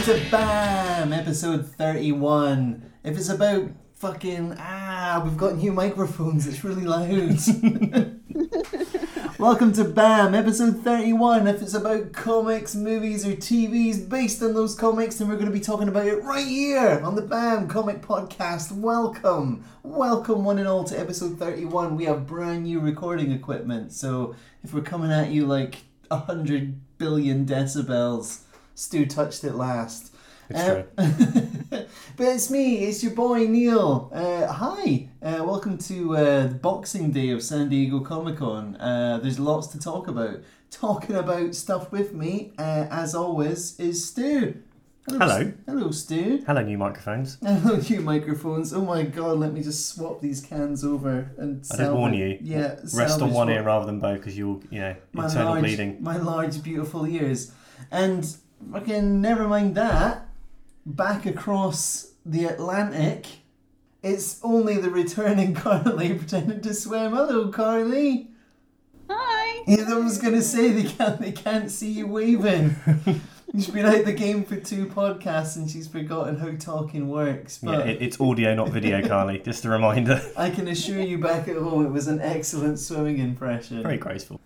to BAM! Episode 31. If it's about fucking... we've got new microphones. It's really loud. Welcome to BAM! Episode 31. If it's about comics, movies, or TVs based on those comics, then we're going to be talking about it right here on the BAM Comic Podcast. Welcome! Welcome one and all to episode 31. We have brand new recording equipment, so if we're coming at you like 100 billion decibels, Stu touched it last. It's true. But it's me, it's your boy Neil. Hi, welcome to the Boxing Day of San Diego Comic Con. There's lots to talk about. Talking about stuff with me, as always, is Stu. Hello. Hello, Stu. Hello, new microphones. Hello, new microphones. Oh my god, let me just swap these cans over and I did warn you. Yeah, Rest on one ear rather than both because you'll, internal bleeding. My large, beautiful ears. And fucking never mind that. Back across the Atlantic, it's only the returning Carly pretending to swim. Hello, Carly. Hi. Yeah, I was gonna say they can't see you waving. She's been out the game for 2 podcasts and she's forgotten how talking works. But yeah, it's audio, not video, Carly. Just a reminder. I can assure you, back at home, it was an excellent swimming impression. Very graceful.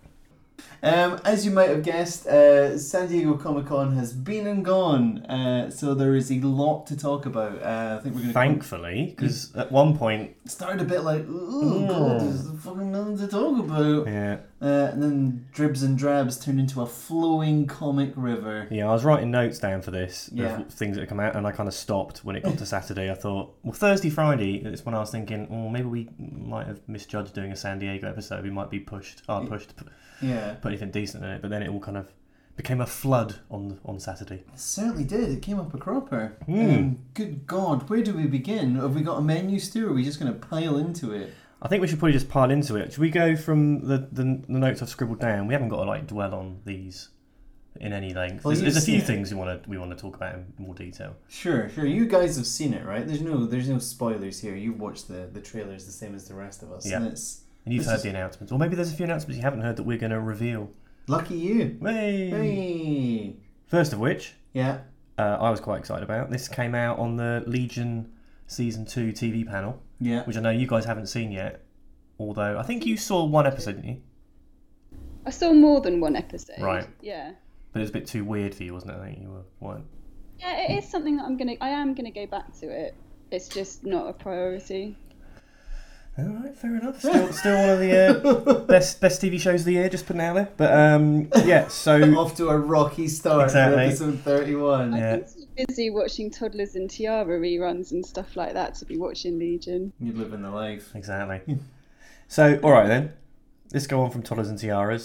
As you might have guessed, San Diego Comic Con has been and gone, so there is a lot to talk about. I think we're going to Thankfully, because at one point started a bit like, oh god, there's fucking nothing to talk about. Yeah. And then dribs and drabs turned into a flowing comic river. Yeah, I was writing notes down for this Yeah. of things that had come out, and I kind of stopped when it got to Saturday. I thought, well, Thursday, Friday, it's when I was thinking, maybe we might have misjudged doing a San Diego episode. We might be pushed to put anything decent in it, but then it all kind of became a flood on Saturday. It certainly did. It came up a cropper. Mm. Good God, where do we begin? Have we got a menu, Stu, or are we just going to pile into it? I think we should probably just pile into it. Should we go from the notes I've scribbled down? We haven't got to dwell on these in any length. Well, there's a few things we want to talk about in more detail. Sure. You guys have seen it, right? There's no spoilers here. You've watched the trailers the same as the rest of us. Yeah. And you've heard the announcements. Or maybe there's a few announcements you haven't heard that we're going to reveal. Lucky you. Hey! First of which, yeah, I was quite excited about. This came out on the Legion Season 2 TV panel. Yeah. Which I know you guys haven't seen yet. Although, I think you saw one episode, didn't you? I saw more than one episode. Right. Yeah. But it was a bit too weird for you, wasn't it? I think you weren't. Yeah, it is something that I am gonna go back to it. It's just not a priority. Alright, fair enough. Still one of the best TV shows of the year, just putting it out there. But yeah, so off to a rocky start exactly. for episode 31. Yeah. I've been too busy watching Toddlers and Tiara reruns and stuff like that to be watching Legion. You're living the life. Exactly. So, alright then. Let's go on from Toddlers and Tiaras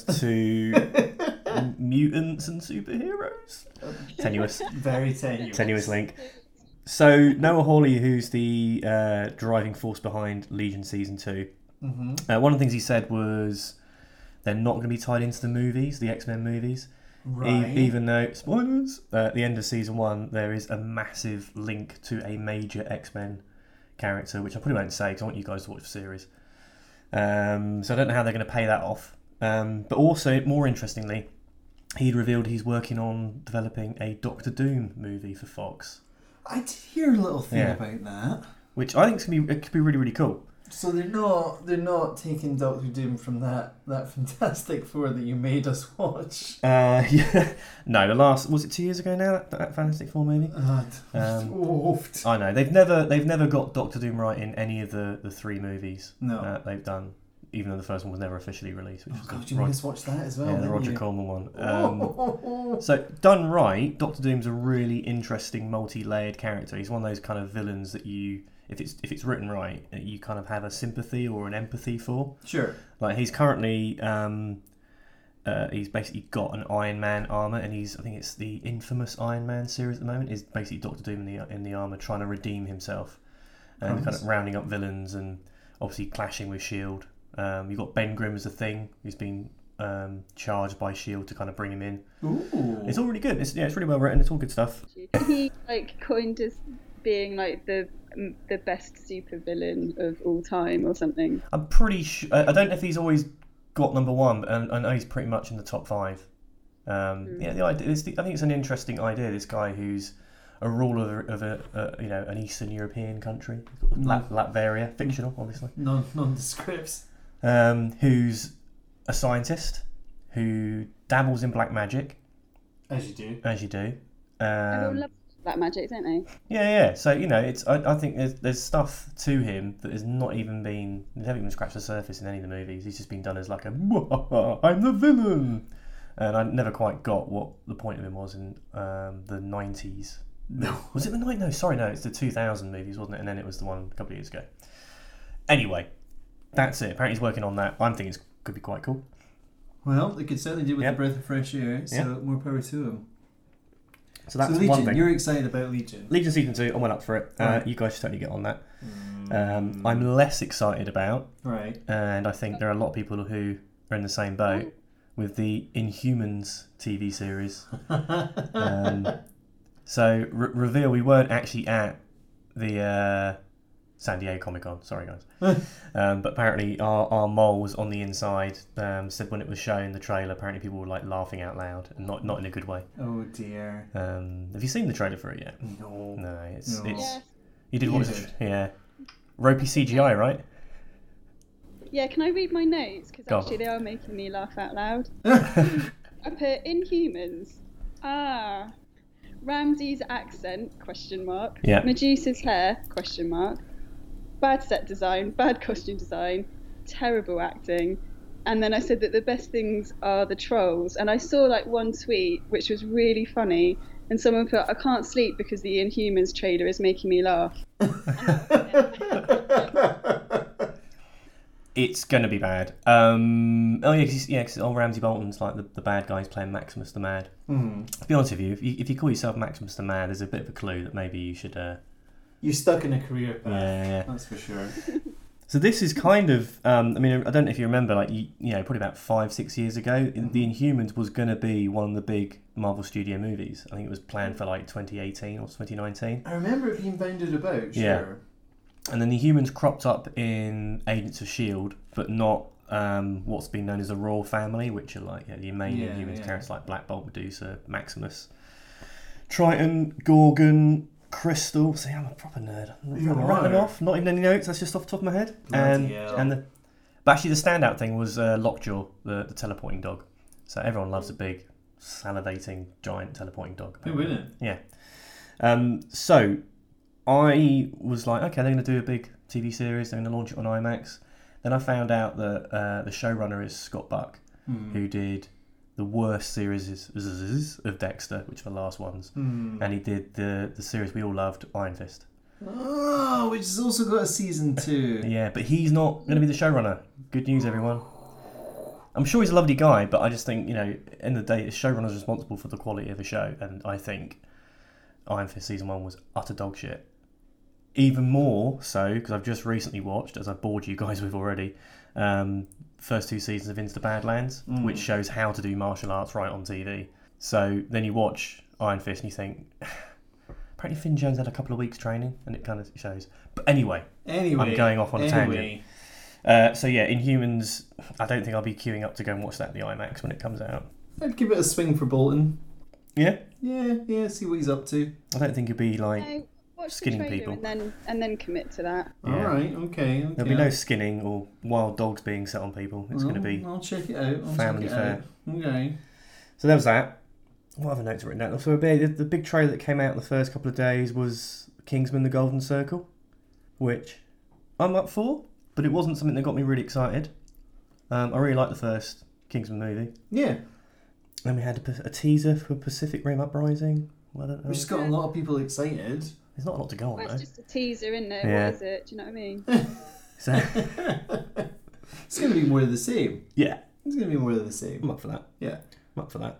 to mutants and superheroes. Tenuous. Very tenuous. Tenuous link. So, Noah Hawley, who's the driving force behind Legion Season 2, one of the things he said was they're not going to be tied into the movies, the X-Men movies. Right. Even though, spoilers, at the end of Season 1, there is a massive link to a major X-Men character, which I probably won't say because I want you guys to watch the series. So I don't know how they're going to pay that off. But also, more interestingly, he'd revealed he's working on developing a Doctor Doom movie for Fox. I did hear a little thing about that. Which I think could be really, really cool. So they're not taking Doctor Doom from that Fantastic Four that you made us watch. Yeah. No, the last, was it 2 years ago now, that Fantastic Four movie? I know. They've never got Doctor Doom right in any of the 3 movies that they've done. Even though the first one was never officially released. Which was you made us watch that as well. Yeah, the Roger Corman one. So, done right, Doctor Doom's a really interesting, multi-layered character. He's one of those kind of villains that you, if it's written right, you kind of have a sympathy or an empathy for. Sure. Like, he's currently, he's basically got an Iron Man armour, and I think it's the infamous Iron Man series at the moment, is basically Doctor Doom in the armour trying to redeem himself. And kind of rounding up villains and obviously clashing with S.H.I.E.L.D. You've got Ben Grimm as a thing, who's been charged by S.H.I.E.L.D. to kind of bring him in. Ooh. It's all really good. It's really well written. It's all good stuff. He coined as being the best supervillain of all time or something. I'm pretty sure. I don't know if he's always got number 1, but I know he's pretty much in the top 5. Yeah, the idea. I think it's an interesting idea. This guy who's a ruler of an Eastern European country, Latveria, fictional, obviously. Nondescript. Who's a scientist who dabbles in black magic. As you do. Everyone loves black magic, don't they? Yeah. So it's. I think there's stuff to him that has not even been. They haven't even scratched the surface in any of the movies. He's just been done as like I'm the villain, and I never quite got what the point of him was in the 90s. No. Was it the 90s? No, sorry, no. It's the 2000 movies, wasn't it? And then it was the one a couple of years ago. Anyway, that's it. Apparently he's working on that. I'm thinking it could be quite cool. Well, they could certainly do it with Yep. a breath of fresh air, so Yep. more power to them. So that's Legion, one thing. you're excited about Legion. Legion Season 2, I went up for it. Right. You guys should totally get on that. I'm less excited about, Right. and I think there are a lot of people who are in the same boat with the Inhumans TV series. So, reveal, we weren't actually at the San Diego Comic-Con. Sorry, guys. But apparently our moles on the inside said when it was shown, the trailer, apparently people were like laughing out loud, and not in a good way. Oh dear. Have you seen the trailer for it yet? No. No, it's Yes. you did You watch did. it, yeah. Ropey CGI, right? Yeah, can I read my notes? Because Go on. actually they are making me laugh out loud. I put Inhumans. Ramsey's accent, ? Yeah. Medusa's hair, ? Bad set design, bad costume design, terrible acting. And then I said that the best things are the trolls. And I saw like one tweet which was really funny. And someone put, I can't sleep because the Inhumans trailer is making me laugh. It's gonna be bad. Because Ramsey Bolton's like the bad guy's playing Maximus the Mad. To be honest with you, if you call yourself Maximus the Mad, there's a bit of a clue that maybe you should. You're stuck in a career path. Yeah. That's for sure. So this is kind of. I don't know if you remember, like probably about 5-6 years ago, the Inhumans was gonna be one of the big Marvel Studio movies. I think it was planned for like 2018 or 2019. I remember it being bounded about. Sure. Yeah. And then the Humans cropped up in Agents of S.H.I.E.L.D., but not what's been known as the Royal Family, which are like the main Inhumans characters like Black Bolt, Medusa, Maximus, Triton, Gorgon, Crystal. See, I'm a proper nerd. You I'm are. rattling off. Not even any notes. That's just off the top of my head. Bloody hell. But actually, the standout thing was Lockjaw, the teleporting dog. So everyone loves a big, salivating, giant teleporting dog. Who wouldn't? Yeah. So I was like, okay, they're going to do a big TV series. They're going to launch it on IMAX. Then I found out that the showrunner is Scott Buck, who did the worst series of Dexter, which are the last ones, and he did the series we all loved, Iron Fist. Oh, which has also got a season 2. Yeah, but he's not going to be the showrunner. Good news, everyone. I'm sure he's a lovely guy, but I just think, end of the day, the showrunner's responsible for the quality of the show, and I think Iron Fist season 1 was utter dog shit. Even more so, because I've just recently watched, as I bored you guys with already, first 2 seasons of Into the Badlands, which shows how to do martial arts right on TV. So then you watch Iron Fist and you think, apparently Finn Jones had a couple of weeks training, and it kind of shows. But anyway, I'm going off on a tangent. Inhumans, I don't think I'll be queuing up to go and watch that at the IMAX when it comes out. I'd give it a swing for Bolton. Yeah? Yeah, see what he's up to. I don't think he'll be like... No, watch skinning the trailer people. and then commit to that. Yeah. Alright, okay. There'll be no skinning or wild dogs being set on people. It's going to be I'll check it out. family fare. Okay. So there was that. What other notes are written down? So the big trailer that came out in the first couple of days was Kingsman: The Golden Circle, which I'm up for, but it wasn't something that got me really excited. I really liked the first Kingsman movie. Yeah. Then we had a teaser for Pacific Rim Uprising. Well, I don't know. Which has got a lot of people excited. There's not a lot to go on Well, though. it's just a teaser, isn't it? Yeah. What is it? Do you know what I mean? So, It's going to be more of the same. yeah, It's going to be more of the I'm same. up for that. Yeah. I'm up for that.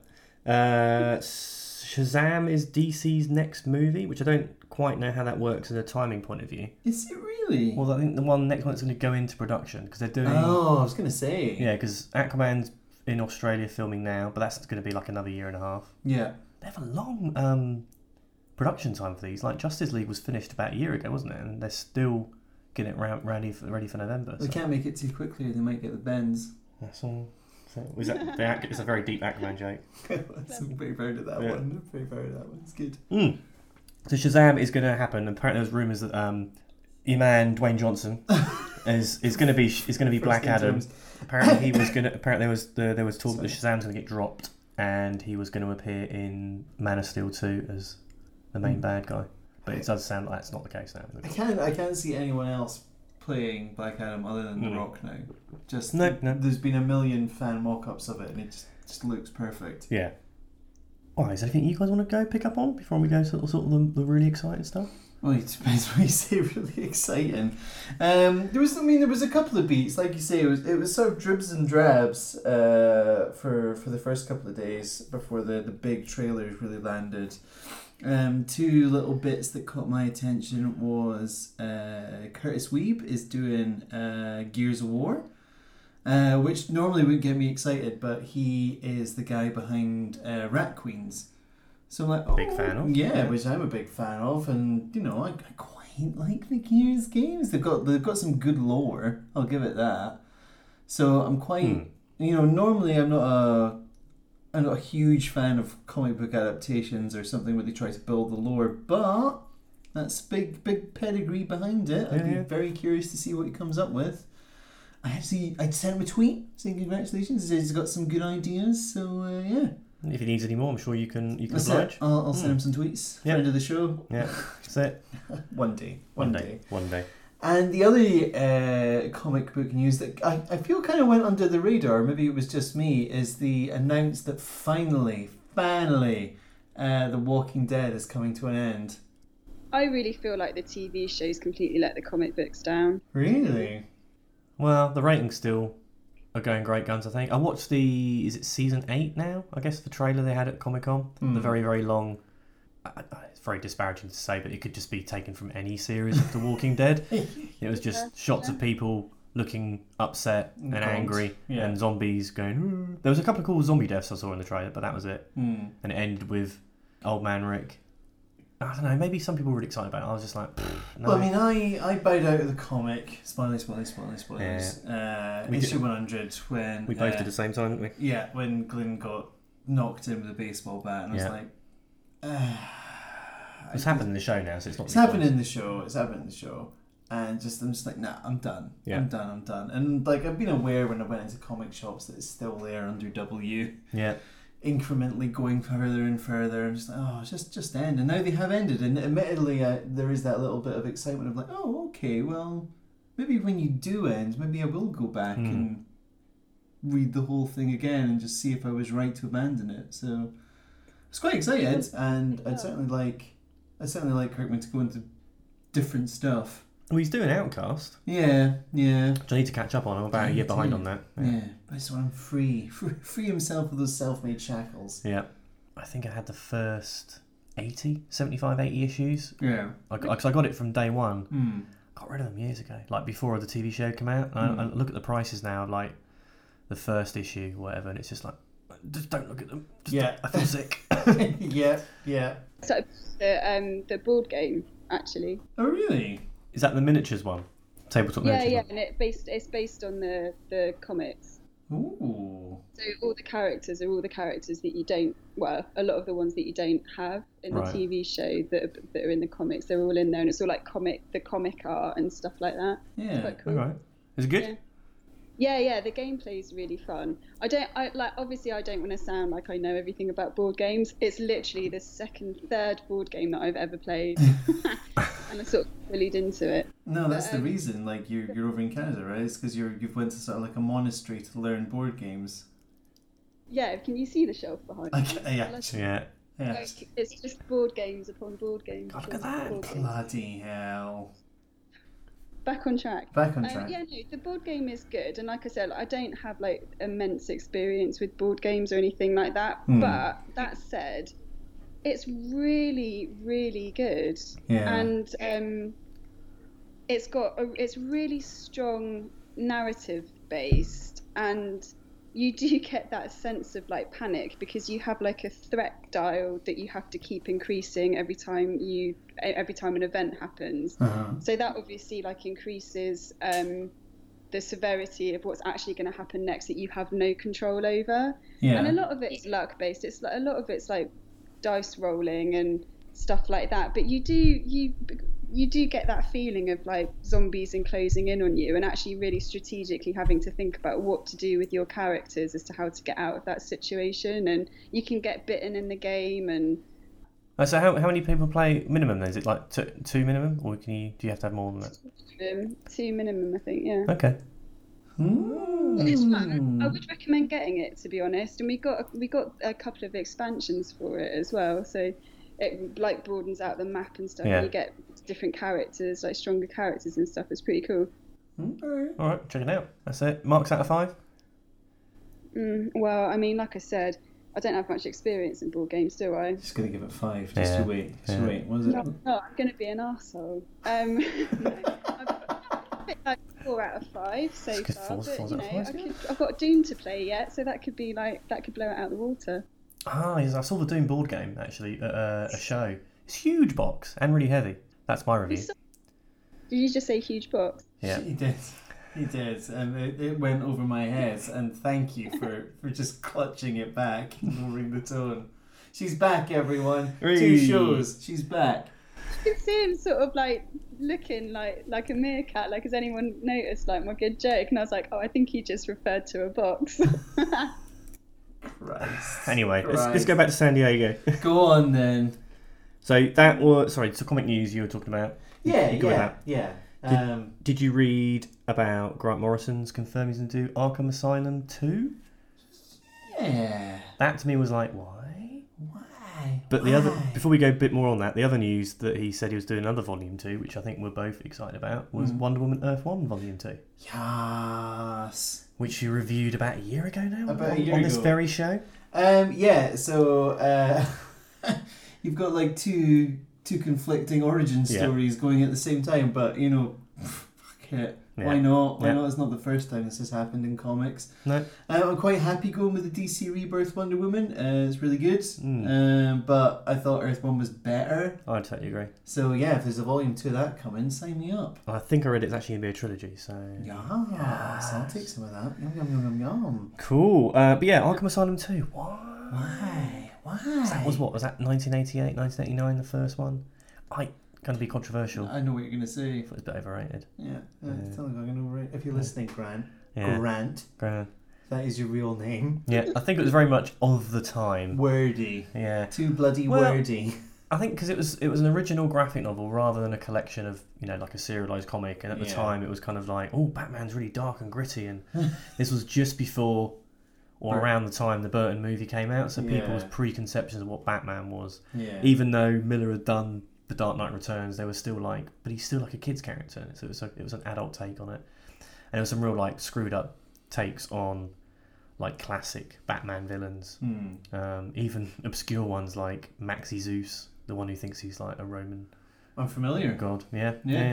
Shazam is DC's next movie, which I don't quite know how that works as a timing point of view. Is it really? Well, I think the next one's going to go into production because they're doing. Oh, I was going to say. Yeah, because Aquaman's in Australia filming now, but that's going to be like another year and a half. Yeah. They have a long production time for these. Like Justice League was finished about a year ago, wasn't it? And they're still getting it ready for November. They can't make it too quickly or they might get the bends. That's all. It's a very deep Aquaman joke. I'm very proud of that Yeah. one. I'm very proud of that one. It's good. So Shazam is going to happen. Apparently, there's rumours that your man Dwayne Johnson is going to be Black Adam. Apparently, there was talk that Shazam's going to get dropped, and he was going to appear in Man of Steel 2 as the main bad guy. But it does sound like that's not the case now. I can't see anyone else playing Black Adam other than The Rock now. Just No. There's been a million fan mock-ups of it, and it just looks perfect. Yeah. Alright, is there anything you guys want to go pick up on before we go to sort of the really exciting stuff? Well, it depends what you say. Really exciting. There was a couple of beats, like you say. It was sort of dribs and drabs for the first couple of days before the big trailers really landed. Two little bits that caught my attention was Curtis Weeb is doing Gears of War, which normally wouldn't get me excited, but he is the guy behind Rat Queens. So I'm like, big fan of. Yeah, which I'm a big fan of, and I quite like the Gears games. They've got some good lore. I'll give it that. So I'm quite normally I'm not a huge fan of comic book adaptations or something where they try to build the lore, but that's big pedigree behind it. I'd be very curious to see what he comes up with. I sent him a tweet saying congratulations. He says he's got some good ideas. So yeah. If he needs any more, I'm sure you can That's oblige. it. I'll send him some tweets. Yep. Friend of the show. Yeah, that's it. One day. One day. And the other comic book news that I feel kind of went under the radar, maybe it was just me, is the announced that finally, The Walking Dead is coming to an end. I really feel like the TV show's completely let the comic books down. Really? Well, the ratings still are going great guns, I think. I watched is it season 8 now? I guess the trailer they had at Comic-Con. The very, very long... it's very disparaging to say, but it could just be taken from any series of The Walking Dead. It was just shots of people looking upset and angry, and zombies going... "Ooh." There was a couple of cool zombie deaths I saw in the trailer, but that was it. And it ended with Old Man Rick. I don't know, maybe some people were really excited about it. I was just like, no. Well, I mean, I bowed out of the comic. Spoilers. Yeah. Issue 100 when... We both did at the same time, didn't we? Yeah, when Glenn got knocked in with a baseball bat, and I was like... It's happened in the show now, so it's not... It's happened in the show. And I'm just like, nah, I'm done. Yeah. I'm done. And like, I've been aware when I went into comic shops that it's still there under W. Yeah. Incrementally going further and further. I'm just like, oh, just end. And now they have ended. And admittedly, there is that little bit of excitement of like, oh, okay, well, maybe when you do end, maybe I will go back and read the whole thing again and just see if I was right to abandon it. So I was quite excited, and I'd certainly like Kirkman to go into different stuff. Well, he's doing Outcast. Yeah. Which I need to catch up on. I'm about a year behind on that. Yeah, but I just want him free himself of those self-made shackles. Yeah. I think I had the first 75, 80 issues. Yeah. Because I got it from day one. Got rid of them years ago, like before the TV show came out. And I look at the prices now of like the first issue, whatever, and it's just like, just don't look at them. I feel sick. Yeah. So the board game, actually. Oh, really? Is that the miniatures one? Tabletop miniatures one? And it's based on the comics. Ooh. So all the characters are all the characters that you don't... Well, a lot of the ones that you don't have in the TV show that are in the comics, they're all in there, and it's all like the comic art and stuff like that. Yeah. It's quite cool. All right. Is it good? Yeah, the gameplay is really fun. Obviously I don't want to sound like I know everything about board games. It's literally the third board game that I've ever played. And I sort of bullied into it. No, that's the reason, like, you're over in Canada, right? It's because you've went to sort of like a monastery to learn board games. Yeah, can you see the shelf behind me? Yeah. Like, it's just board games upon board games. God, look at that. Bloody hell. Back on track. The board game is good, and like I said, I don't have like immense experience with board games or anything like that. But that said, it's really, really good. Yeah. And it's really strong narrative based, and you do get that sense of like panic because you have like a threat dial that you have to keep increasing every time an event happens. So that obviously like increases the severity of what's actually going to happen next that you have no control over. And a lot of it's luck based. It's like a lot of it's like dice rolling and stuff like that. But you do get that feeling of like zombies enclosing in on you, and actually really strategically having to think about what to do with your characters as to how to get out of that situation. And you can get bitten in the game. And So how many people play minimum then? Is it like two minimum, or do you have to have more than that? 2 minimum, I think. Yeah. Okay. It's fun. I would recommend getting it, to be honest. And we got a couple of expansions for it as well, so it like broadens out the map and stuff. Yeah. And you get different characters, like stronger characters and stuff. It's pretty cool. All right, check it out. That's it. Marks out of 5. Well, I mean, like I said, I don't have much experience in board games, do I? Just gonna give it 5. Just Yeah. to wait. Just Yeah. wait. What is it? No, I'm going to be an arsehole. No, I've bit like 4 out of 5 so It's good, far, 4 but out you of know, 5's I've got Doom to play yet, so that could blow it out of the water. Yes, I saw the Doom board game actually at a show. It's a huge box and really heavy. That's my review. Did you just say huge box? Yeah. He did. He did, and it went over my head. And thank you for just clutching it back, lowering the tone. She's back, everyone. 2 Hey. shows. She's back. You can see him sort of like looking like a meerkat. Like, has anyone noticed like my good joke? And I was like, oh, I think he just referred to a box. Christ. Anyway, let's go back to San Diego. Go on then. So that was so comic news you were talking about. Yeah, You go with that. yeah. Did you read about Grant Morrison's confirming he's going to do Arkham Asylum 2? Yeah. That to me was like, why? Why? But the other, before we go a bit more on that, the other news that he said he was doing another Volume 2, which I think we're both excited about, was Wonder Woman Earth 1 Volume 2. Yes. Which you reviewed about a year ago now? About a year on this ago. very show? Yeah, so you've got like two conflicting origin stories going at the same time, but you know, fuck it. Yeah. Why not? Why Yeah. not? It's not the first time this has happened in comics. No. I'm quite happy going with the DC Rebirth Wonder Woman. It's really good. Mm. But I thought Earth 1 was better. I totally agree. So yeah, if there's a volume 2 of that coming, sign me up. I think I read it's actually going to be a trilogy, so... Yes, I'll take some of that. Yum, yum, yum, yum, yum. Cool. But yeah, Arkham Asylum 2. Why? That was what? Was that 1988, 1989, the first one? Going to be controversial. I know what you're going to say. I thought it was a bit overrated. Yeah, tell me I'm going to overrate. If you're listening, Grant. Yeah. Grant. Grand. That is your real name. Yeah, I think it was very much of the time. Wordy. Yeah. Too bloody Well, wordy. I think because it was an original graphic novel rather than a collection of, you know, like a serialized comic. And at the time, it was kind of like, oh, Batman's really dark and gritty. And this was just before or around the time the Burton movie came out. So people's preconceptions of what Batman was. Yeah. Even though Miller had done The Dark Knight Returns, they were still like, but he's still like a kid's character. So it was an adult take on it. And there was some real like screwed up takes on like classic Batman villains. Even obscure ones like Maxi Zeus, the one who thinks he's like a Roman I'm familiar. god. Yeah.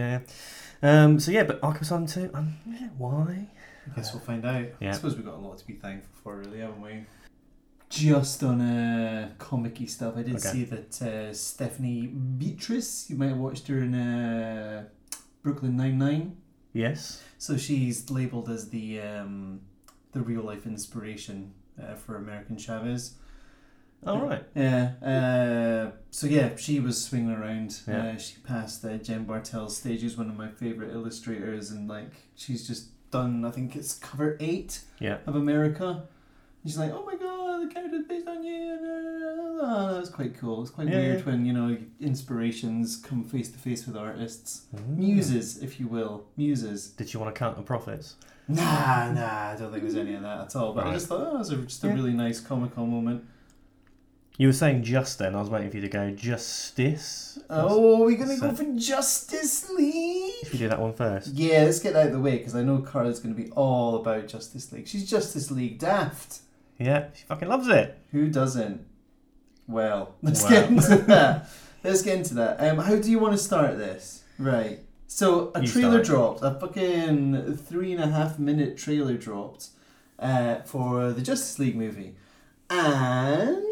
So yeah, but Arkham Asylum 2, why? I guess we'll find out. Yeah. I suppose we've got a lot to be thankful for, really, haven't we? Just on comic-y stuff, I did see that Stephanie Beatrice, you might have watched her in Brooklyn Nine-Nine. Yes. So she's labelled as the real-life inspiration for American Chavez. All right. Yeah. So yeah, she was swinging around. Yeah. She passed Jen Bartel's stages, one of my favourite illustrators, and like she's just done, I think it's cover 8 of America. And she's like, oh my god, the character's based on you. Oh, that's quite cool. It's quite weird when, you know, inspirations come face to face with artists. Muses, if you will. Muses. Did you want to count the profits? Nah, I don't think there's any of that at all. But I just thought, it was just a really nice comical moment. You were saying just then, I was waiting for you to go Justice. Oh, we're going to go for Justice League? Should we do that one first? Yeah, let's get that out of the way, because I know Carla's going to be all about Justice League. She's Justice League daft. Yeah, she fucking loves it. Who doesn't? Well, let's get into that. How do you want to start this? Right. So, a trailer dropped. A fucking 3.5 minute trailer dropped for the Justice League movie. And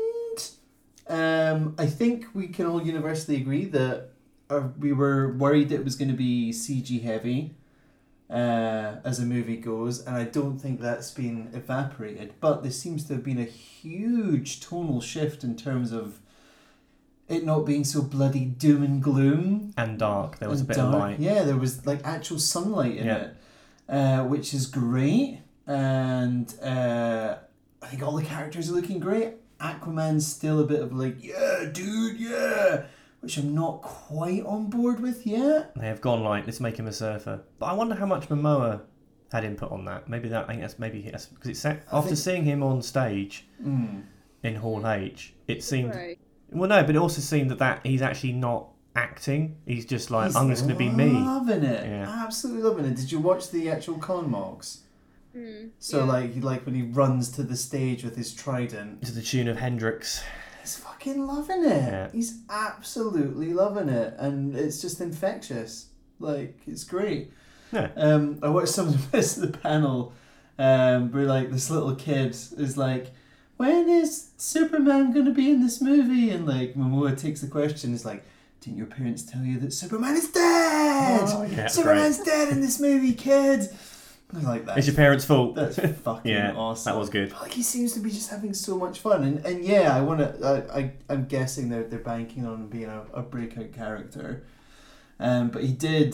I think we can all universally agree that we were worried it was going to be CG heavy as a movie goes, and I don't think that's been evaporated. But there seems to have been a huge tonal shift in terms of it not being so bloody doom and gloom. And dark. There was a And bit dark. of light. Yeah, there was like actual sunlight in it, which is great. And I think all the characters are looking great. Aquaman's still a bit of like, yeah, dude, yeah, which I'm not quite on board with yet. They have gone like, let's make him a surfer. But I wonder how much Momoa had input on that. Maybe that's because it's after seeing him on stage in Hall H, it seemed. Right. Well, no, but it also seemed that he's actually not acting. He's just like, I'm just going to be me. Loving it, Yeah. absolutely loving it. Did you watch the actual con mogs? So yeah. like when he runs to the stage with his trident. To the tune of Hendrix. He's fucking loving it. Yeah. He's absolutely loving it, and it's just infectious. Like, it's great. Yeah. I watched some of this the panel, where like this little kid is like, "When is Superman going to be in this movie?" And like Momoa takes the question. He's like, "Didn't your parents tell you that Superman is dead? Oh, yeah, Superman's dead in this movie, kid." I was like, It's your parents' fault. That's fucking Yeah, awesome. that was good. But, like, he seems to be just having so much fun, and yeah, I want to. I'm guessing they're banking on him being a breakout character, but he did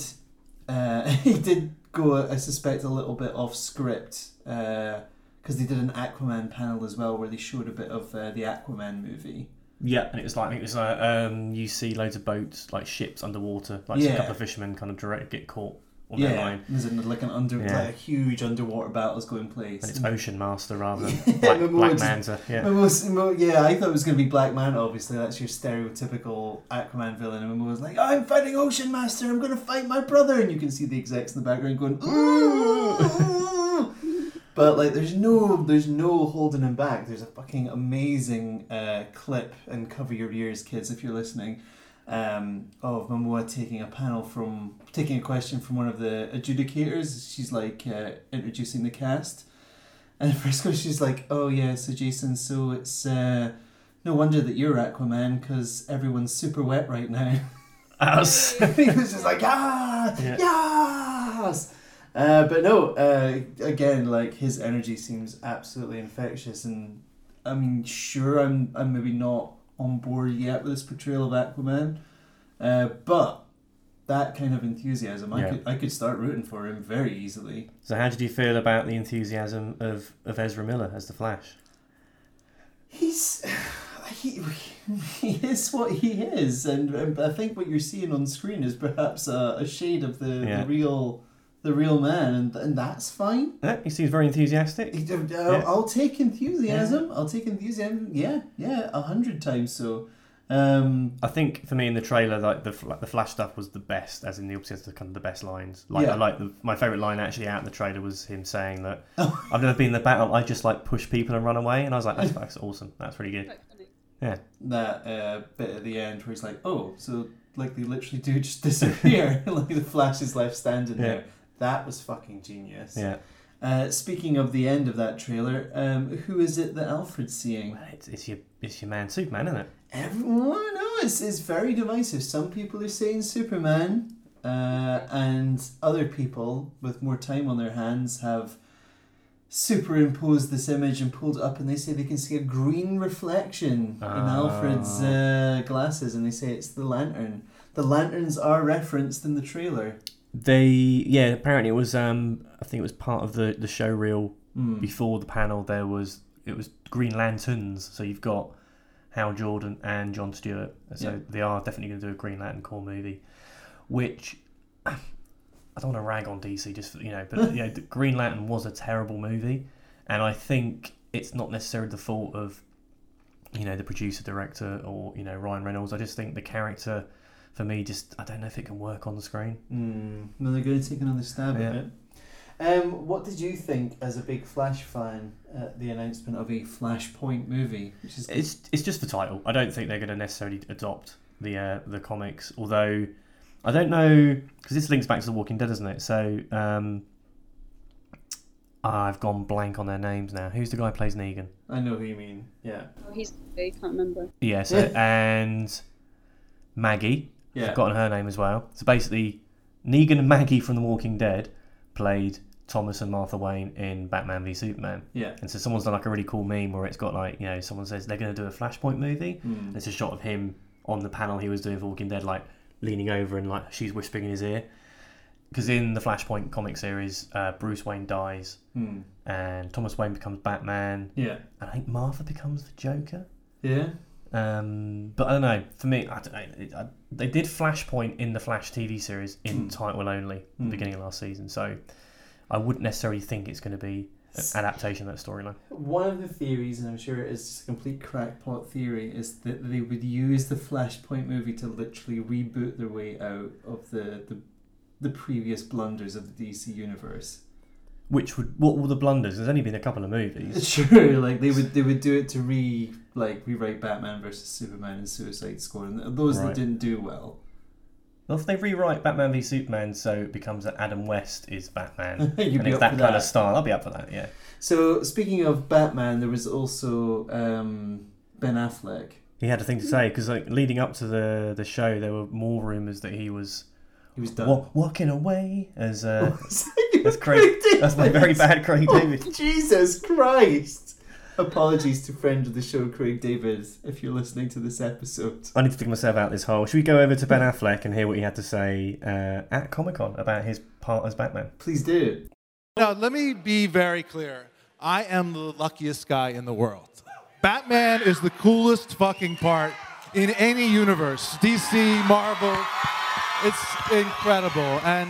go, I suspect, a little bit off script, because they did an Aquaman panel as well where they showed a bit of the Aquaman movie. Yeah, and it was like you see loads of boats, like ships underwater, like a couple of fishermen kind of get caught on their line. There's like like a huge underwater battle's going place. And it's Ocean Master rather than Black Manta. Yeah. I thought it was going to be Black Manta, obviously. That's your stereotypical Aquaman villain. And Momoa was like, "I'm fighting Ocean Master, I'm going to fight my brother." And you can see the execs in the background going, "Ooh!" But like, there's no holding him back. There's a fucking amazing clip, and cover your ears, kids, if you're listening, of Momoa taking a question from one of the adjudicators. She's like introducing the cast, and at first she's like, "Oh yeah, so Jason, so it's no wonder that you're Aquaman, because everyone's super wet right now." He was just like, yes. But no, again, like, his energy seems absolutely infectious, and I mean, sure, I'm maybe not on board yet with this portrayal of Aquaman, but that kind of enthusiasm, I could start rooting for him very easily. So how did you feel about the enthusiasm of Ezra Miller as the Flash? He is what he is, and I think what you're seeing on screen is perhaps a shade of the real man, and that's fine. Yeah, he seems very enthusiastic. I'll take enthusiasm. I'll take enthusiasm. Yeah, 100 times so. I think for me in the trailer, like the Flash stuff was the best, as in the obsessed kind of the best lines. Like my favourite line actually out in the trailer was him saying that I've never been in the battle. I just like push people and run away, and I was like, that's awesome. That's really good. Yeah. That bit at the end where he's like, oh, so like they literally do just disappear. Like the Flash is left standing there. That was fucking genius. Yeah. Speaking of the end of that trailer, who is it that Alfred's seeing? Well, it's your man Superman, isn't it? Everyone, no, it's very divisive. Some people are saying Superman, and other people with more time on their hands have superimposed this image and pulled it up, and they say they can see a green reflection in Alfred's glasses, and they say it's the lantern. The lanterns are referenced in the trailer. Apparently it was I think it was part of the show reel before the panel. It was Green Lanterns, so you've got Hal Jordan and Jon Stewart, so they are definitely going to do a Green Lantern Corps movie, which I don't want to rag on DC but Green Lantern was a terrible movie, and I think it's not necessarily the fault of the producer, director, or Ryan Reynolds. I just think the character, for me, I don't know if it can work on the screen. No, they're going to take another stab at it. What did you think, as a big Flash fan, at the announcement of a Flashpoint movie? It's just the title. I don't think they're going to necessarily adopt the comics, although I don't know, because this links back to The Walking Dead, doesn't it? So I've gone blank on their names now. Who's the guy who plays Negan? I know who you mean. Yeah. Oh, I can't remember. Yeah. So and Maggie. I've forgotten her name as well. So basically, Negan and Maggie from The Walking Dead played Thomas and Martha Wayne in Batman v Superman. Yeah. And so someone's done like a really cool meme where it's got like, someone says they're going to do a Flashpoint movie. And it's a shot of him on the panel he was doing for Walking Dead, like leaning over and like she's whispering in his ear. Because in the Flashpoint comic series, Bruce Wayne dies, and Thomas Wayne becomes Batman. Yeah. And I think Martha becomes the Joker. Yeah. But I don't know. For me, I don't know. They did Flashpoint in the Flash TV series in title only at the beginning of last season, so I wouldn't necessarily think it's going to be an adaptation of that storyline. One of the theories, and I'm sure it is just a complete crackpot theory, is that they would use the Flashpoint movie to literally reboot their way out of the previous blunders of the DC universe. What were the blunders? There's only been a couple of movies. Sure, like they would do it to rewrite Batman versus Superman and Suicide Squad, and those that didn't do well. Well, if they rewrite Batman v Superman so it becomes that Adam West is Batman, and be it's up that for kind that. of style, I'll be up for that. Yeah. So speaking of Batman, there was also Ben Affleck. He had a thing to say because like leading up to the show, there were more rumours that he was done. Walking away as That's Craig. That's my very bad Craig David. Jesus Christ! Apologies to friend of the show, Craig David, if you're listening to this episode. I need to dig myself out this hole. Should we go over to Ben Affleck and hear what he had to say at Comic-Con about his part as Batman? Please do. Now, let me be very clear. I am the luckiest guy in the world. Batman is the coolest fucking part in any universe. DC, Marvel. It's incredible. And,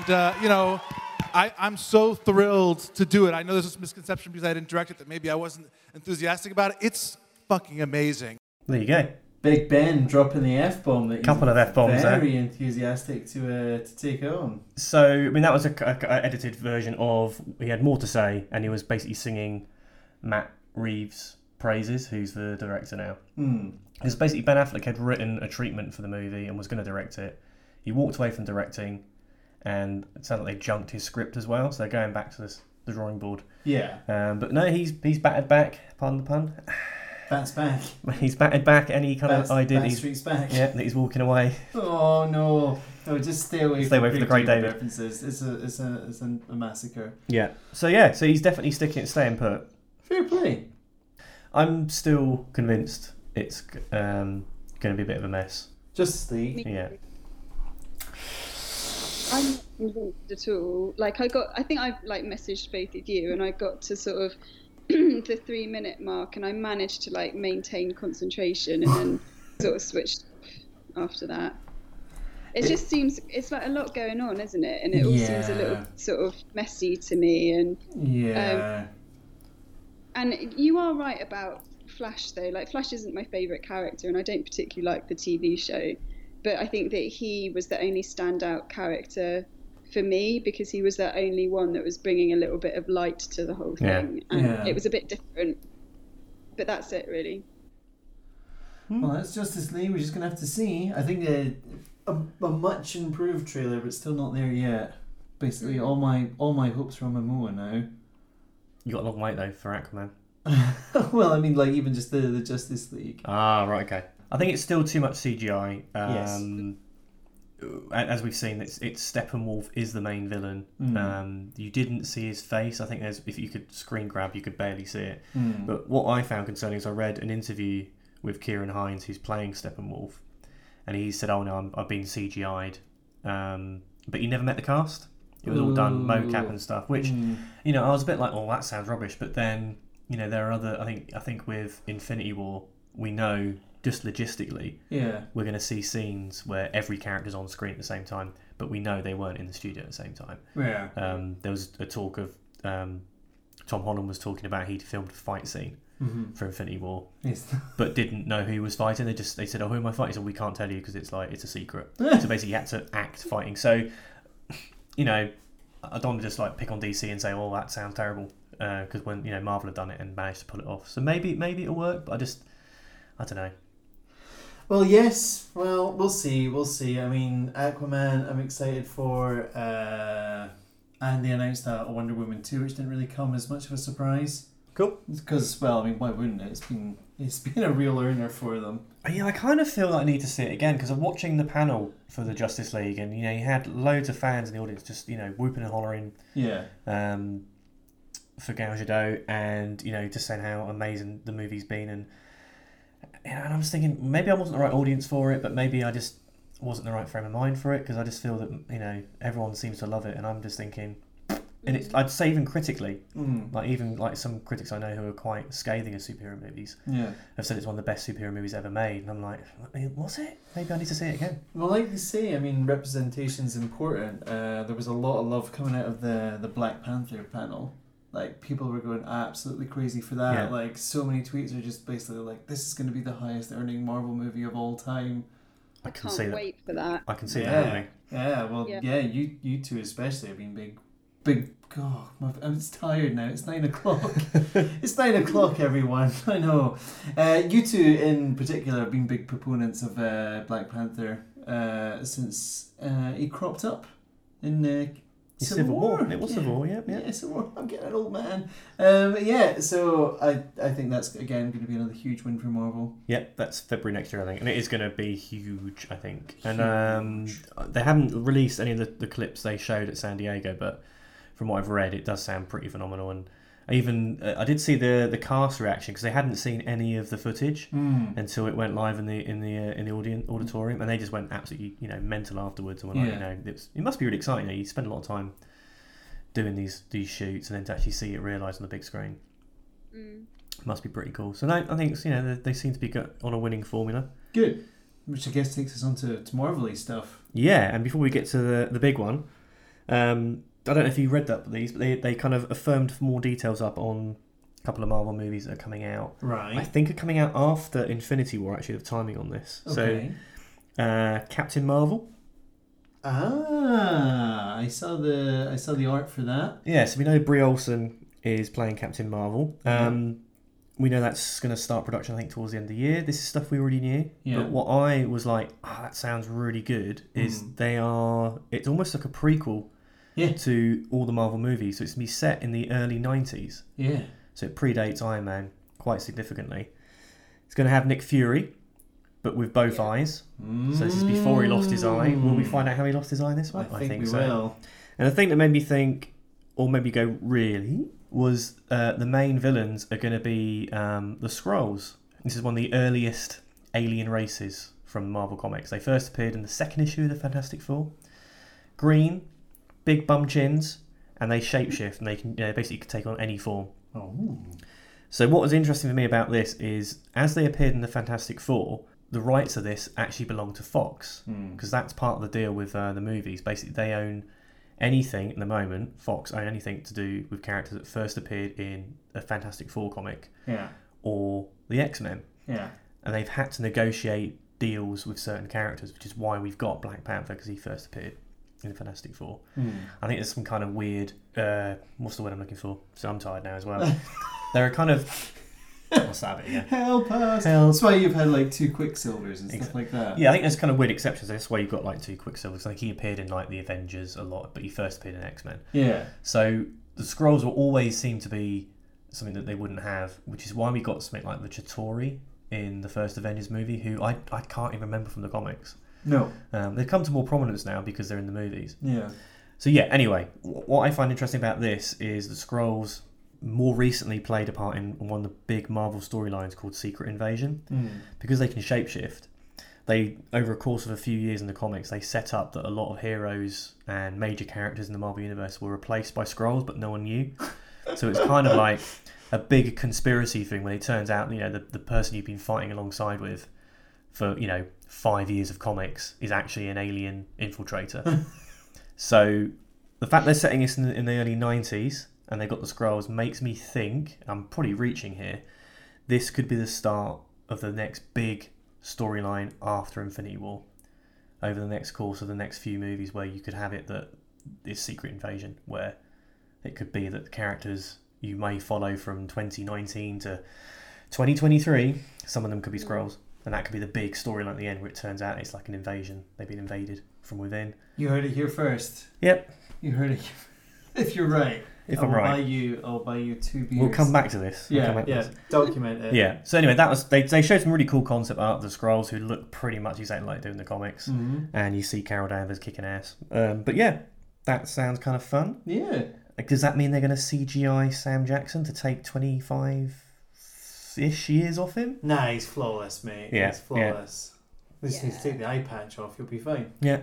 I'm so thrilled to do it. I know there's this misconception because I didn't direct it that maybe I wasn't enthusiastic about it. It's fucking amazing. There you go. Big Ben dropping the F-bomb. Couple of F-bombs there. Very enthusiastic to take on. So, I mean, that was a edited version of... He had more to say, and he was basically singing Matt Reeves' praises, who's the director now. Because basically Ben Affleck had written a treatment for the movie and was going to direct it. He walked away from directing, and it sounded like they junked his script as well, so they're going back to the drawing board. Yeah. But no, he's batted back, pardon the pun. Bat's back. He's batted back any kind of idea that Street's back. Yeah, that he's walking away. Oh no. No, just stay away from the Craig David references. It's a massacre. Yeah. So he's definitely staying put. Fair play. I'm still convinced it's going to be a bit of a mess. Justice League. Yeah. I'm not convinced at all. Like I think I've messaged both of you, and I got to sort of the 3-minute mark, and I managed to maintain concentration, and then sort of switched after that. It just seems it's like a lot going on, isn't it? And it all seems a little sort of messy to me. And and you are right about Flash though. Like Flash isn't my favourite character, and I don't particularly like the TV show. But I think that he was the only standout character for me because he was the only one that was bringing a little bit of light to the whole thing. And it was a bit different. But that's it, really. Well, that's Justice League. We're just going to have to see. I think a much improved trailer, but still not there yet. Basically, all my hopes are on Momoa now. You got a long wait, though, for Aquaman. Well, I mean, even just the Justice League. Ah, right, okay. I think it's still too much CGI. Yes. As we've seen, it's Steppenwolf is the main villain. You didn't see his face. I think if you could screen grab, you could barely see it. But what I found concerning is I read an interview with Kieran Hines, who's playing Steppenwolf, and he said, "Oh no, I've been CGI'd," but he never met the cast. It was all done mocap and stuff, which I was a bit like, "Oh, that sounds rubbish." But then there are other. I think with Infinity War, we know. Just logistically, we're going to see scenes where every character's on screen at the same time, but we know they weren't in the studio at the same time. Yeah. There was a talk of Tom Holland was talking about he'd filmed a fight scene for Infinity War, but didn't know who he was fighting. They said, "Oh, who am I fighting?" So we can't tell you because it's a secret. So basically, you had to act fighting. So, I don't want to just pick on DC and say, "Oh, that sounds terrible," because when Marvel have done it and managed to pull it off. So maybe it'll work, but I don't know. Well, yes. Well, we'll see. I mean, Aquaman, I'm excited for, and they announced a Wonder Woman 2, which didn't really come as much of a surprise. Cool. Because, well, I mean, why wouldn't it? It's been a real earner for them. Yeah, I kind of feel like I need to see it again because I'm watching the panel for the Justice League, and you had loads of fans in the audience just whooping and hollering. Yeah. For Gal Gadot, and just saying how amazing the movie's been, And I'm just thinking maybe I wasn't the right audience for it, but maybe I just wasn't the right frame of mind for it, because I just feel that everyone seems to love it, and I'm just thinking, and it's, I'd say even critically, like some critics I know who are quite scathing of superhero movies, have said it's one of the best superhero movies ever made, and I'm like, was it? Maybe I need to see it again. Well, like they say, I mean, representation's important. There was a lot of love coming out of the Black Panther panel. Like, people were going absolutely crazy for that. Yeah. Like, so many tweets are just basically like, this is going to be the highest earning Marvel movie of all time. I can't wait for that. I can see that happening. Yeah, well, yeah, you two especially have been big. God, I'm just tired now. It's 9 o'clock. It's 9 o'clock, everyone. I know. You two in particular have been big proponents of Black Panther since he cropped up in Civil War. It was Civil War, yeah. Yeah, Civil War. I'm getting an old man. So I think that's, again, going to be another huge win for Marvel. Yep, that's February next year, I think. And it is going to be huge, I think. And they haven't released any of the clips they showed at San Diego, but from what I've read, it does sound pretty phenomenal. And I did see the cast reaction, because they hadn't seen any of the footage until it went live in the auditorium, and they just went absolutely mental afterwards. And were like, it must be really exciting. You spend a lot of time doing these shoots, and then to actually see it realised on the big screen, must be pretty cool. So no, I think they seem to be on a winning formula. Good, which I guess takes us on to Marvel-y stuff. Yeah, and before we get to the big one. I don't know if you read that, but they kind of affirmed more details up on a couple of Marvel movies that are coming out. Right. I think are coming out after Infinity War, actually, the timing on this. Okay. So, Captain Marvel. I saw the art for that. Yeah, so we know Brie Olsen is playing Captain Marvel. We know that's going to start production, I think, towards the end of the year. This is stuff we already knew. Yeah. But what I was like, that sounds really good, is it's almost like a prequel to all the Marvel movies. So it's going to be set in the early 90s. Yeah. So it predates Iron Man quite significantly. It's going to have Nick Fury, but with both eyes. So this is before he lost his eye. Will we find out how he lost his eye in this one? I think we so. will. And the thing that made me think, or maybe go, really, was the main villains are going to be the Skrulls. This is one of the earliest alien races from Marvel Comics. They first appeared in the second issue of the Fantastic Four. Green, big bum chins, and they shapeshift, and they can basically take on any form. Oh. So what was interesting for me about this is, as they appeared in the Fantastic Four, the rights of this actually belong to Fox, because that's part of the deal with the movies. Basically, they own anything at the moment. Fox own anything to do with characters that first appeared in a Fantastic Four comic, or the X-Men. Yeah. And they've had to negotiate deals with certain characters, which is why we've got Black Panther, because he first appeared in the Fantastic Four. I think there's some kind of weird what's the word I'm looking for? So I'm tired now as well. They're a kind of what's that bit again? Help us. That's why you've had like 2 Quicksilvers and stuff like that. Yeah, I think there's kind of weird exceptions. That's why you've got like 2 Quicksilvers. Like he appeared in like the Avengers a lot, but he first appeared in X-Men. Yeah. So the Skrulls will always seem to be something that they wouldn't have, which is why we got something like the Chitauri in the first Avengers movie, who I can't even remember from the comics. No. They've come to more prominence now because they're in the movies. Yeah. So yeah, anyway, what I find interesting about this is the Skrulls more recently played a part in one of the big Marvel storylines called Secret Invasion. Because they can shapeshift, they, over a course of a few years in the comics, they set up that a lot of heroes and major characters in the Marvel Universe were replaced by Skrulls, but no one knew. So it's kind of like a big conspiracy thing when it turns out, the person you've been fighting alongside with for 5 years of comics is actually an alien infiltrator. So the fact they're setting this in the early 90s and they've got the Skrulls makes me think, I'm probably reaching here, this could be the start of the next big storyline after Infinity War, over the next course of the next few movies, where you could have it that this Secret Invasion, where it could be that the characters you may follow from 2019 to 2023, some of them could be Skrulls. And that could be the big storyline at the end, where it turns out it's like an invasion. They've been invaded from within. You heard it here first. Yep. You heard it. If you're right. I'm right. I'll buy you 2 beers. We'll come back to this. Document it. Yeah. So anyway, that was they showed some really cool concept art of the Skrulls, who look pretty much exactly like they do in the comics. And you see Carol Danvers kicking ass. But yeah, that sounds kind of fun. Yeah. Does that mean they're going to CGI Sam Jackson to take 25, less-ish years off him. Nah, he's flawless, mate. Yeah, He's flawless. You just need to take the eye patch off, you'll be fine. Yeah.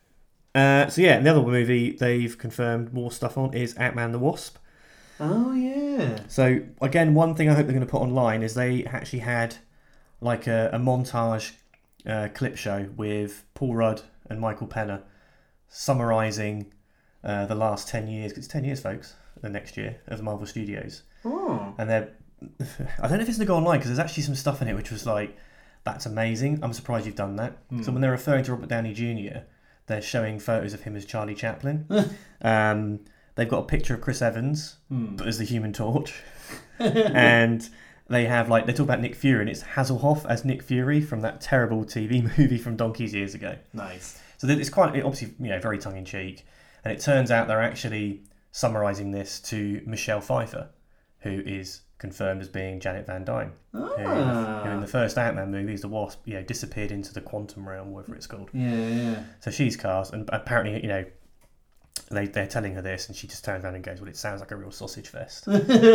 The other movie they've confirmed more stuff on is Ant-Man the Wasp. Oh, yeah. So, again, one thing I hope they're going to put online is they actually had like a montage clip show with Paul Rudd and Michael Pena summarising the last 10 years. It's 10 years, folks, the next year of Marvel Studios. Oh. And they're... I don't know if it's going to go online because there's actually some stuff in it which was like, that's amazing. I'm surprised you've done that. So when they're referring to Robert Downey Jr., they're showing photos of him as Charlie Chaplin. They've got a picture of Chris Evans but as the Human Torch. And they have, like, they talk about Nick Fury, and it's Hasselhoff as Nick Fury from that terrible TV movie from donkeys years ago. Nice. So it's quite, obviously, very tongue-in-cheek. And it turns out they're actually summarising this to Michelle Pfeiffer, who is confirmed as being Janet Van Dyne. Who in the first Ant-Man movie is the Wasp, disappeared into the quantum realm, whatever it's called. Yeah. So she's cast, and apparently, they're telling her this, and she just turns around and goes, "Well, it sounds like a real sausage fest."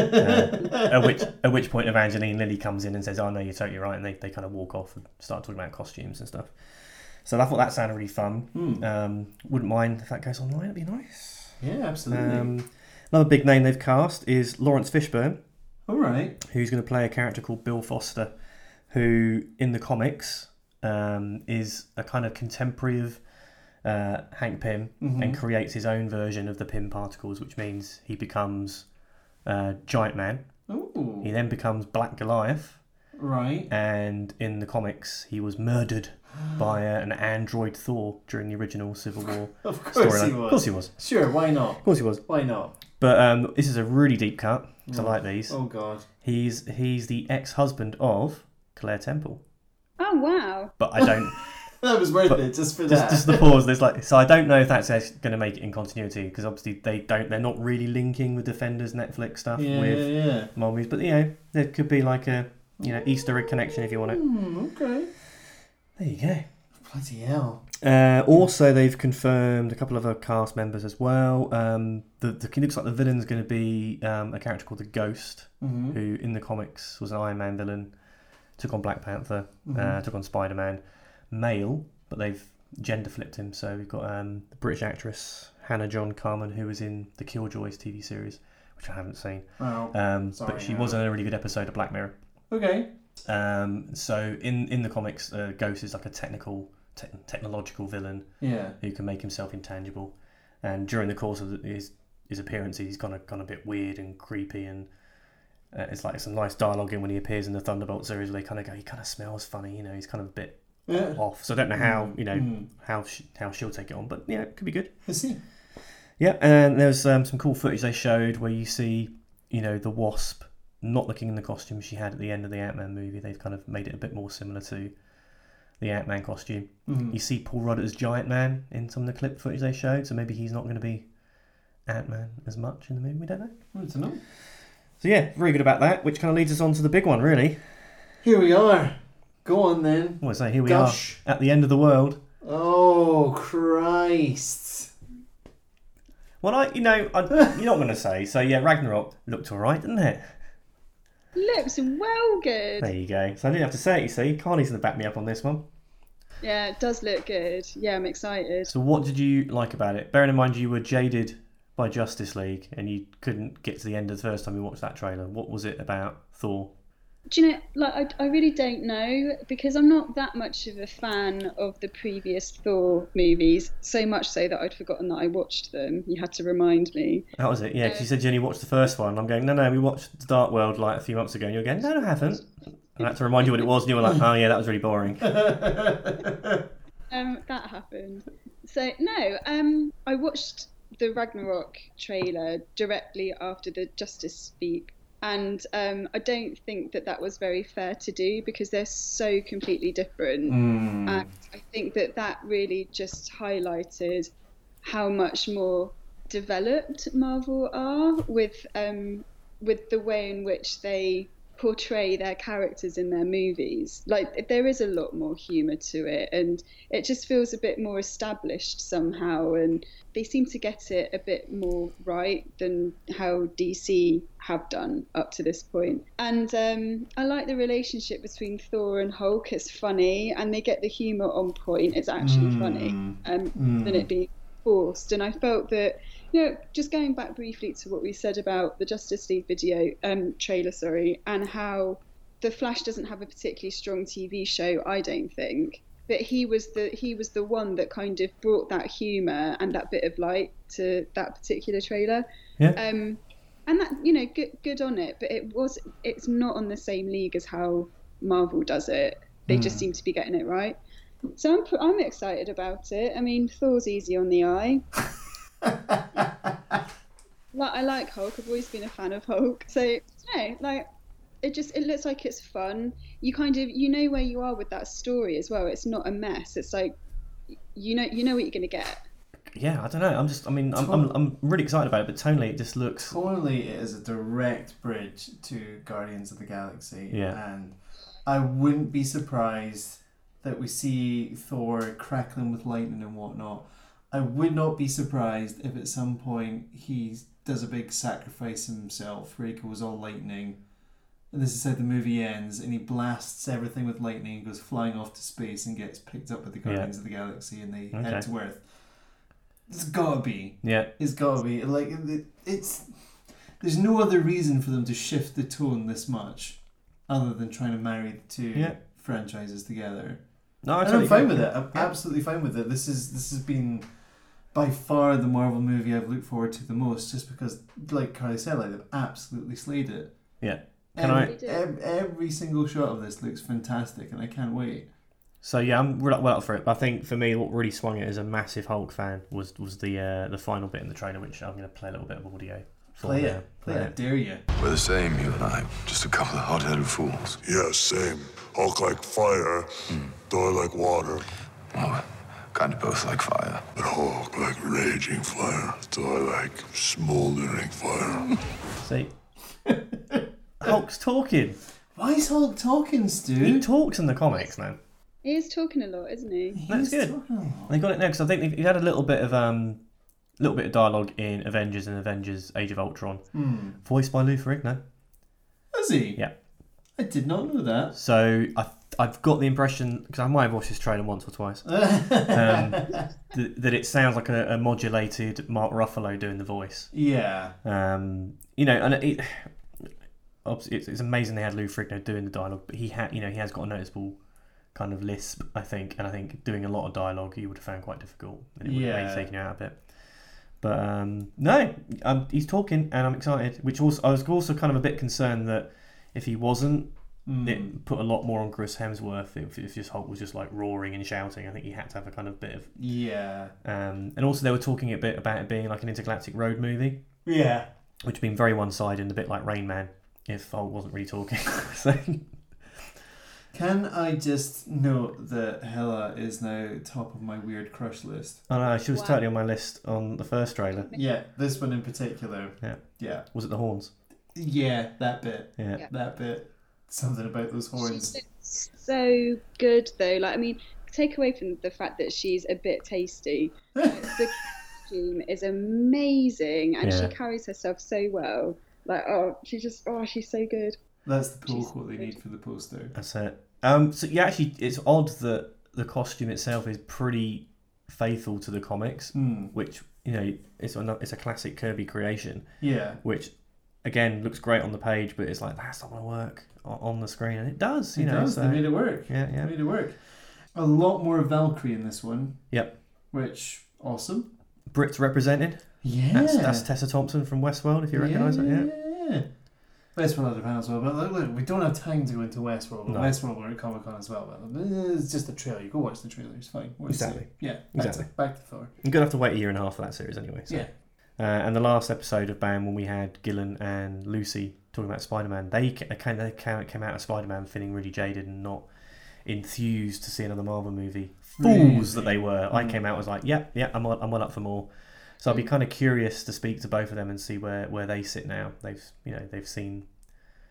At which point Evangeline Lilly comes in and says, "Oh no, you're totally right," and they kind of walk off and start talking about costumes and stuff. So I thought that sounded really fun. Wouldn't mind if that goes online. It'd be nice. Yeah, absolutely. Another big name they've cast is Lawrence Fishburne. All right. Who's going to play a character called Bill Foster, who in the comics is a kind of contemporary of Hank Pym and creates his own version of the Pym particles, which means he becomes Giant Man. Ooh. He then becomes Black Goliath. Right. And in the comics, he was murdered by an android Thor during the original Civil War. Of course he was. Of course he was. Sure, why not? Of course he was. Why not? But this is a really deep cut, because I like these. Oh, God. He's the ex-husband of Claire Temple. Oh, wow. But I don't... That was worth it, just for that. Just the pause. There's so I don't know if that's going to make it in continuity, because obviously they're not really linking the Defenders Netflix stuff with Marvel movies. But there could be like a Easter egg connection if you want it. Okay. There you go. Bloody hell. Also, they've confirmed a couple of other cast members as well. It looks like the villain's going to be a character called the Ghost, who in the comics was an Iron Man villain, took on Black Panther, took on Spider-Man. Male, but they've gender flipped him. So we've got the British actress Hannah John Carmen, who was in the Killjoys TV series, which I haven't seen. Oh, but she was in a really good episode of Black Mirror. Okay. So in the comics, Ghost is like a technological villain who can make himself intangible. And during the course of his appearance, he's gone a bit weird and creepy, and it's like some nice dialogue in when he appears in the Thunderbolt series where they kind of go, he kind of smells funny, he's kind of a bit off. So I don't know how she'll take it on, but it could be good. Let's see. Yeah, and there's some cool footage they showed where you see the Wasp not looking in the costume she had at the end of the Ant-Man movie. They've kind of made it a bit more similar to the Ant-Man costume. You see Paul Rudd as Giant Man in some of the clip footage they showed, so maybe he's not going to be Ant-Man as much in the movie. We don't know. I don't know. So very good about that, which kind of leads us on to the big one, really. Here we are. Go on then. Well, so here we are at the end of the world. Oh, Christ. Well, you're not going to say. So Ragnarok looked alright, didn't it? Looks well good. There you go. So I didn't have to say it, you see. Carney's going to back me up on this one. Yeah, it does look good. Yeah, I'm excited. So what did you like about it? Bearing in mind you were jaded by Justice League and you couldn't get to the end of the first time you watched that trailer. What was it about Thor? Do you know, I really don't know, because I'm not that much of a fan of the previous Thor movies, so much so that I'd forgotten that I watched them. You had to remind me. That was it, yeah, because you said you only watched the first one. I'm going, no, we watched The Dark World a few months ago, and you're going, no, I haven't. I had to remind you what it was, and you were like, oh yeah, that was really boring. That happened. So, no, I watched the Ragnarok trailer directly after the Justice Speak. And I don't think that was very fair to do, because they're so completely different. And I think that really just highlighted how much more developed Marvel are with the way in which they portray their characters in their movies. Like, there is a lot more humour to it, and it just feels a bit more established somehow, and they seem to get it a bit more right than how DC have done up to this point. And I like the relationship between Thor and Hulk. It's funny, and they get the humour on point. It's actually funny, than it being forced. And I felt that, just going back briefly to what we said about the Justice League trailer, and how the Flash doesn't have a particularly strong TV show, I don't think. But he was the one that kind of brought that humour and that bit of light to that particular trailer. Yeah. And that, good on it. But it's not on the same league as how Marvel does it. They just seem to be getting it right. So I'm excited about it. I mean, Thor's easy on the eye. I like Hulk. I've always been a fan of Hulk. So it looks like it's fun. You kind of where you are with that story as well. It's not a mess. It's like you know what you're gonna get. Yeah, I don't know. I'm really excited about it, but tonally it just looks. Tonally, it is a direct bridge to Guardians of the Galaxy. Yeah. And I wouldn't be surprised that we see Thor crackling with lightning and whatnot. I would not be surprised if at some point he does a big sacrifice himself where he goes all lightning. And this is how the movie ends, and he blasts everything with lightning and goes flying off to space and gets picked up by the Guardians of the Galaxy, and they head to Earth. It's gotta be. Yeah. It's gotta be. Like, it's... There's no other reason for them to shift the tone this much other than trying to marry the two franchises together. No, I'm fine with it. I'm absolutely fine with it. This has been by far the Marvel movie I've looked forward to the most, just because, like Carly said, they've absolutely slayed it. Yeah. Every single shot of this looks fantastic, and I can't wait. So yeah, I'm well up for it. But I think for me, what really swung it as a massive Hulk fan was the final bit in the trailer, which I'm going to play a little bit of audio. Play it, dare you. We're the same, you and I. Just a couple of hot-headed fools. Yeah, same. Hulk like fire, Thor like water. Well, kind of both like fire. But Hulk like raging fire, Thor like smoldering fire. See? Hulk's talking. Why is Hulk talking, Stu? He talks in the comics, man. He is talking a lot, isn't he? That's good. They got it now, because I think he had a little bit of dialogue in Avengers and Avengers Age of Ultron. Voiced by Lou Ferrigno. Is he? Yeah. I did not know that. So I've got the impression, because I might have watched this trailer once or twice, that it sounds like a modulated Mark Ruffalo doing the voice. Yeah. And it's amazing they had Lou Ferrigno doing the dialogue, but he has got a noticeable kind of lisp, I think, and I think doing a lot of dialogue he would have found quite difficult, and it would have maybe taken you out a bit. But he's talking, and I'm excited. I was also kind of a bit concerned that if he wasn't, it put a lot more on Chris Hemsworth. If just Hulk was just like roaring and shouting, I think he had to have a kind of bit of and also they were talking a bit about it being like an intergalactic road movie. Yeah, which had been very one-sided, a bit like Rain Man. If Hulk wasn't really talking. So. Can I just note that Hela is now top of my weird crush list? Oh no, she was totally on my list on the first trailer. Yeah, this one in particular. Yeah. Was it the horns? Yeah, that bit. Yeah. That bit. Something about those horns. She's so good though. Like, I mean, take away from the fact that she's a bit tasty. The costume is amazing, and she carries herself so well. Like, she's so good. That's the pull quote they need for the poster. That's it. So yeah, actually, it's odd that the costume itself is pretty faithful to the comics, which it's a classic Kirby creation. Yeah. Which, again, looks great on the page, but it's like that's not going to work on the screen, and it does. It does. They made it work. Yeah. They made it work. A lot more Valkyrie in this one. Yep. Which awesome. Brits represented. Yeah. That's Tessa Thompson from Westworld, if you recognise it. Yeah. Westworld had a panel as well, but look, we don't have time to go into Westworld. No. Westworld were at Comic-Con as well, but it's just a trailer. You go watch the trailer, it's fine. Exactly. Yeah, exactly. Back to Thor. You're going to have to wait a year and a half for that series anyway. So. Yeah. And the last episode of BAM, when we had Gillen and Lucy talking about Spider-Man, they came out of Spider-Man feeling really jaded and not enthused to see another Marvel movie. Fools that they were. I came out as like, I'm well up for more. So I'll be kind of curious to speak to both of them and see where they sit now. They've seen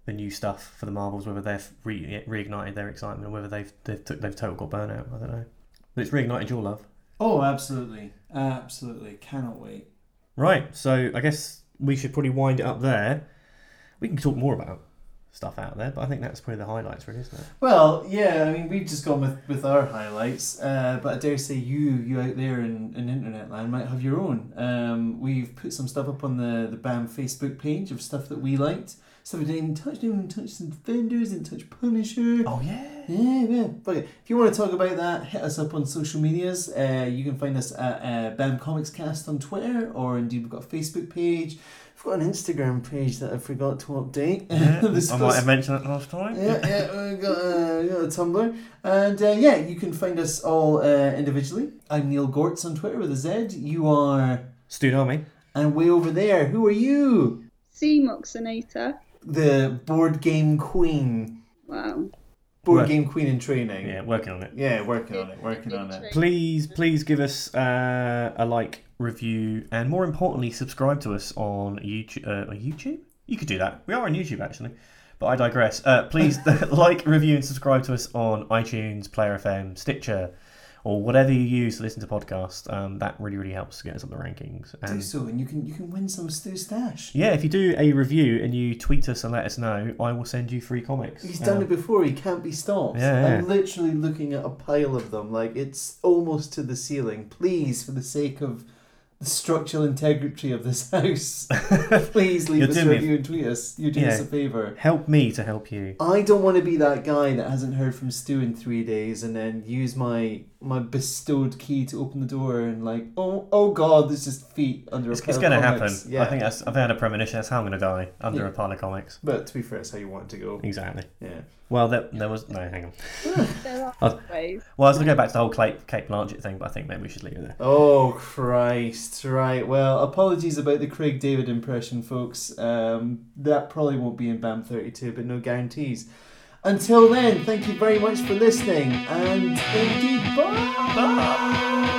new stuff for the Marvels, whether they've reignited their excitement or whether they've total got burnout. I don't know. But it's reignited your love. Oh, absolutely. Absolutely. Cannot wait. Right, so I guess we should probably wind it up there. We can talk more about stuff out there, but I think that's probably the highlights, really, isn't it? Well, yeah, I mean, we've just gone with our highlights, but I dare say you out there in internet land might have your own. We've put some stuff up on the BAM Facebook page of stuff that we liked. Stuff we didn't even touch some Defenders, didn't touch Punisher. Oh, yeah. Yeah. Okay. If you want to talk about that, hit us up on social medias. You can find us at BAM Comics Cast on Twitter, or indeed we've got a Facebook page. We've got an Instagram page that I forgot to update. Yeah, I might have mentioned that last time. Yeah, we've got a Tumblr. And you can find us all individually. I'm Neil Gortz on Twitter with a Z. You are... Stu Army. And way over there, who are you? C. Moxonator. The board game queen. Wow. Board game queen in training. Yeah, working on it. Yeah, working on it. Please give us a like, review, and more importantly, subscribe to us on YouTube. YouTube? You could do that. We are on YouTube, actually. But I digress. Please like, review, and subscribe to us on iTunes, Player FM, Stitcher, or whatever you use to listen to podcasts. That really, really helps to get us up the rankings. And do so, and you can win some Stu stash. Yeah, if you do a review and you tweet us and let us know, I will send you free comics. He's done it before. He can't be stopped. Yeah. I'm literally looking at a pile of them. Like, it's almost to the ceiling. Please, for the sake of the structural integrity of this house, please leave us a review and tweet us. You're doing us a favour. Help me to help you. I don't want to be that guy that hasn't heard from Stu in 3 days and then use my bestowed key to open the door and oh god, there's just feet under a pile of comics. It's going to happen. Yeah. I think I've had a premonition. That's how I'm going to die, under a pile of comics. But to be fair, it's how you want it to go. Exactly. Yeah. Well, there was... No, hang on. There are ways. Well, I was going to go back to the whole Kate Blanchett thing, but I think maybe we should leave it there. Oh, Christ. Right. Well, apologies about the Craig David impression, folks. That probably won't be in BAM 32, but no guarantees. Until then, thank you very much for listening, and indeed, bye!